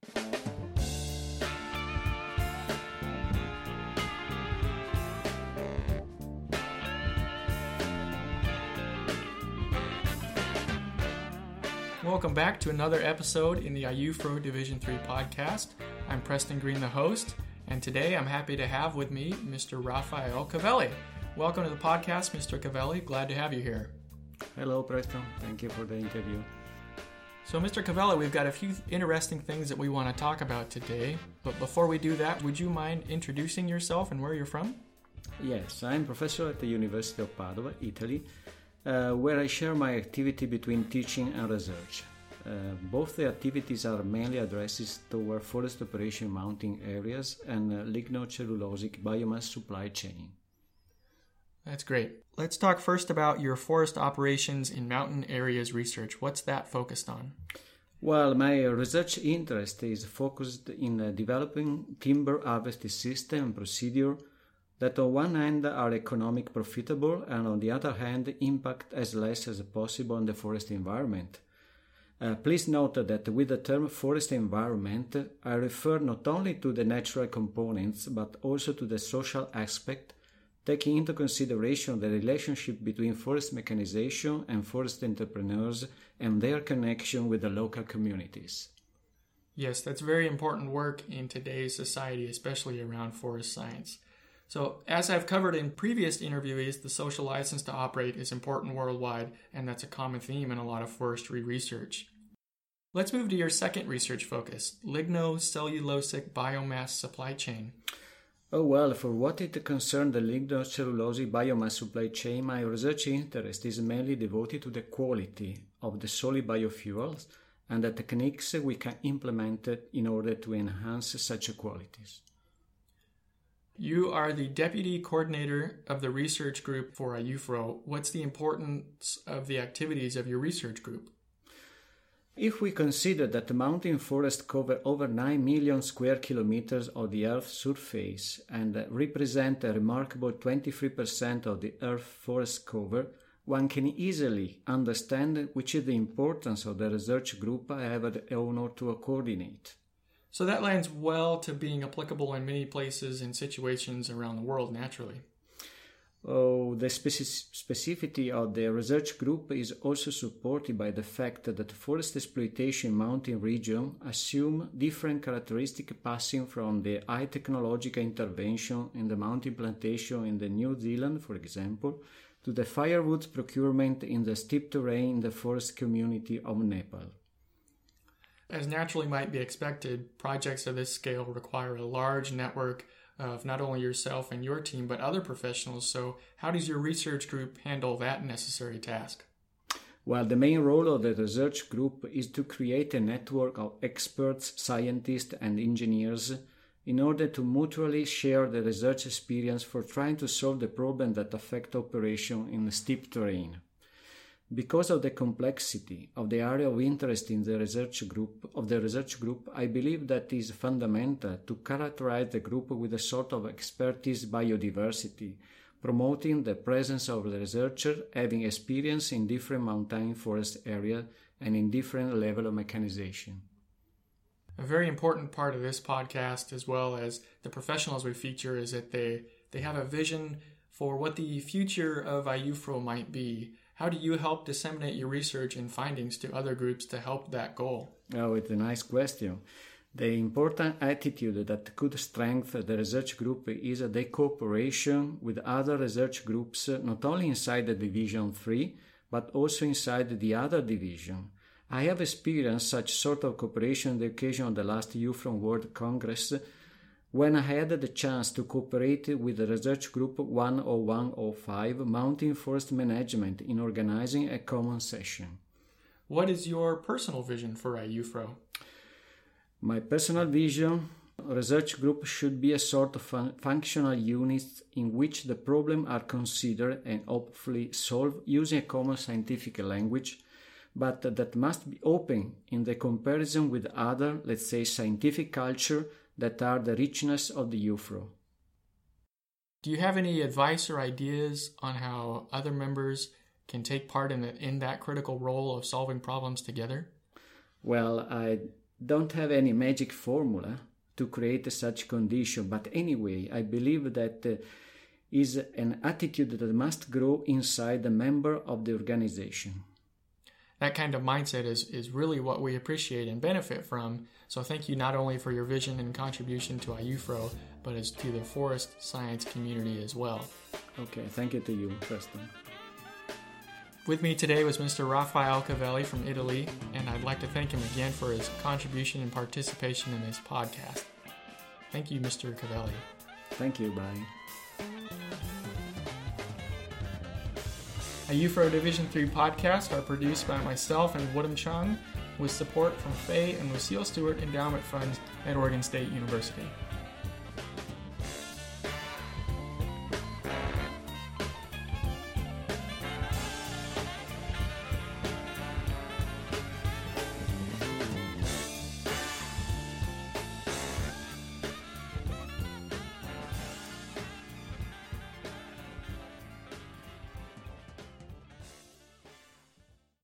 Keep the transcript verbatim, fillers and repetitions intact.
Welcome back to another episode in the I U F R O Division three podcast. I'm Preston Green, the host, and today I'm happy to have with me Mister Rafael Cavelli. Welcome to the podcast, Mister Cavelli. Glad to have you here. Hello, Preston. Thank you for the interview. So, Mister Cavelli, we've got a few interesting things that we want to talk about today. But before we do that, would you mind introducing yourself and where you're from? Yes, I'm professor at the University of Padua, Italy, uh, where I share my activity between teaching and research. Uh, both the activities are mainly addresses toward forest operation mounting areas and uh, lignocellulosic biomass supply chain. That's great. Let's talk first about your forest operations in mountain areas research. What's that focused on? Well, my research interest is focused in uh, developing timber harvesting system and procedure that on one hand are economic profitable and on the other hand impact as less as possible on the forest environment. Uh, please note that with the term forest environment, I refer not only to the natural components but also to the social aspect, taking into consideration the relationship between forest mechanization and forest entrepreneurs and their connection with the local communities. Yes, that's very important work in today's society, especially around forest science. So, as I've covered in previous interviews, the social license to operate is important worldwide, and that's a common theme in a lot of forestry research. Let's move to your second research focus, lignocellulosic biomass supply chain. Oh well, for what it concerns the lignocellulosic biomass supply chain, my research interest is mainly devoted to the quality of the solid biofuels and the techniques we can implement in order to enhance such qualities. You are the Deputy Coordinator of the Research Group for I U F R O. What's the importance of the activities of your research group? If we consider that the mountain forests cover over nine million square kilometers of the Earth's surface and represent a remarkable twenty-three percent of the Earth's forest cover, one can easily understand which is the importance of the research group I have the honor to coordinate. So that lends well to being applicable in many places and situations around the world, naturally. Oh, the speci- specificity of the research group is also supported by the fact that the forest exploitation mountain region assume different characteristics passing from the high technological intervention in the mountain plantation in the New Zealand, for example, to the firewood procurement in the steep terrain in the forest community of Nepal. As naturally might be expected, projects of this scale require a large network of not only yourself and your team, but other professionals. So how does your research group handle that necessary task? Well, the main role of the research group is to create a network of experts, scientists, and engineers in order to mutually share the research experience for trying to solve the problems that affect operation in steep terrain. Because of the complexity of the area of interest in the research group of the research group, I believe that it is fundamental to characterize the group with a sort of expertise biodiversity, promoting the presence of the researcher having experience in different mountain forest areas and in different level of mechanization. A very important part of this podcast, as well as the professionals we feature, is that they, they have a vision for what the future of I U F R O might be. How do you help disseminate your research and findings to other groups to help that goal? Oh, it's a nice question. The important attitude that could strengthen the research group is the cooperation with other research groups, not only inside the Division three, but also inside the other division. I have experienced such sort of cooperation on the occasion of the last I U F R O World Congress, when I had the chance to cooperate with the research group one oh one oh five Mountain Forest Management in organizing a common session. What is your personal vision for I U F R O? My personal vision, research group should be a sort of fun- functional unit in which the problems are considered and hopefully solved using a common scientific language, but that must be open in the comparison with other, let's say, scientific culture that are the richness of the I U F R O. Do you have any advice or ideas on how other members can take part in, the, in that critical role of solving problems together? Well, I don't have any magic formula to create such condition, but anyway, I believe that uh, is an attitude that must grow inside the member of the organization. That kind of mindset is, is really what we appreciate and benefit from. So thank you not only for your vision and contribution to I U F R O, but as to the forest science community as well. Okay, thank you to you, Preston. With me today was Mister Raffaele Cavelli from Italy, and I'd like to thank him again for his contribution and participation in this podcast. Thank you, Mister Cavelli. Thank you, bye. A U F R O Division three podcasts are produced by myself and Woodham Chung with support from Fay and Lucille Stewart Endowment Funds at Oregon State University.